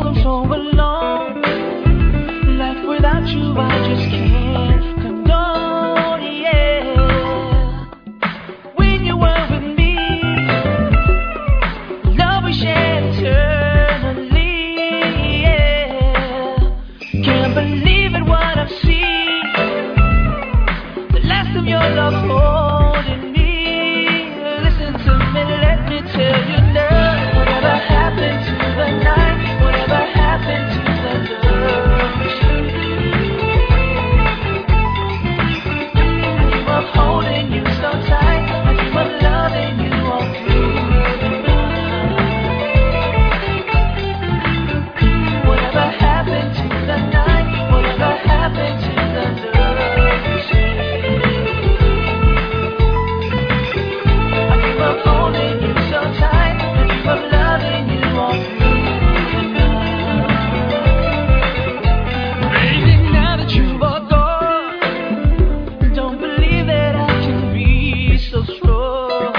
I'm so alone. Life without you, I just can't condone, yeah. When you were with me, love we shared eternally, yeah. Can't believe it, what I've seen. The last of your love holding me. Listen to me, let me tell you now. Whatever happened to the night? Whatever happened to the love we shared? I dream of holding you so tight. I dream of loving you all through the night. Whatever happened to the night? Whatever happened to the love we shared? I dream of holding you so tight. I dream of loving you all through the night. Baby, now that you've all gone, don't believe that I can be so strong.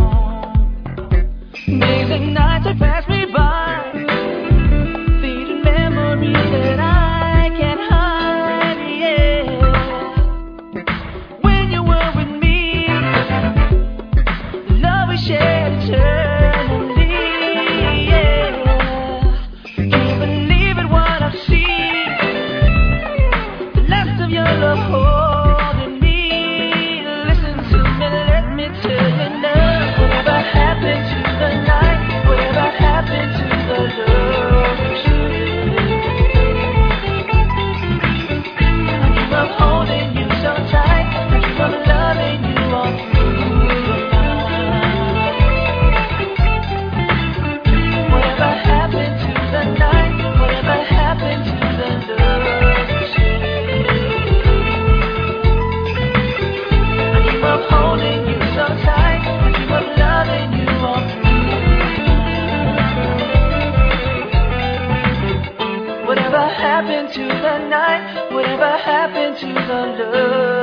Days and nights have passed me by, fading memories that I can't hide, yeah. When you were with me, the love we shared eternally, yeah. Can't believe it, what I've seen. The last of your love holding me. Listen to me, let me tell you now. Whatever happened to the night? Whatever happened to the love we shared? I dream of holding you so tight. I dream of loving you all through the night. Whatever happened to the night? Whatever happened to the love we shared? I dream of holding you so tight. I dream of loving you all through the night. Whatever happened to the night? Whatever happened to the love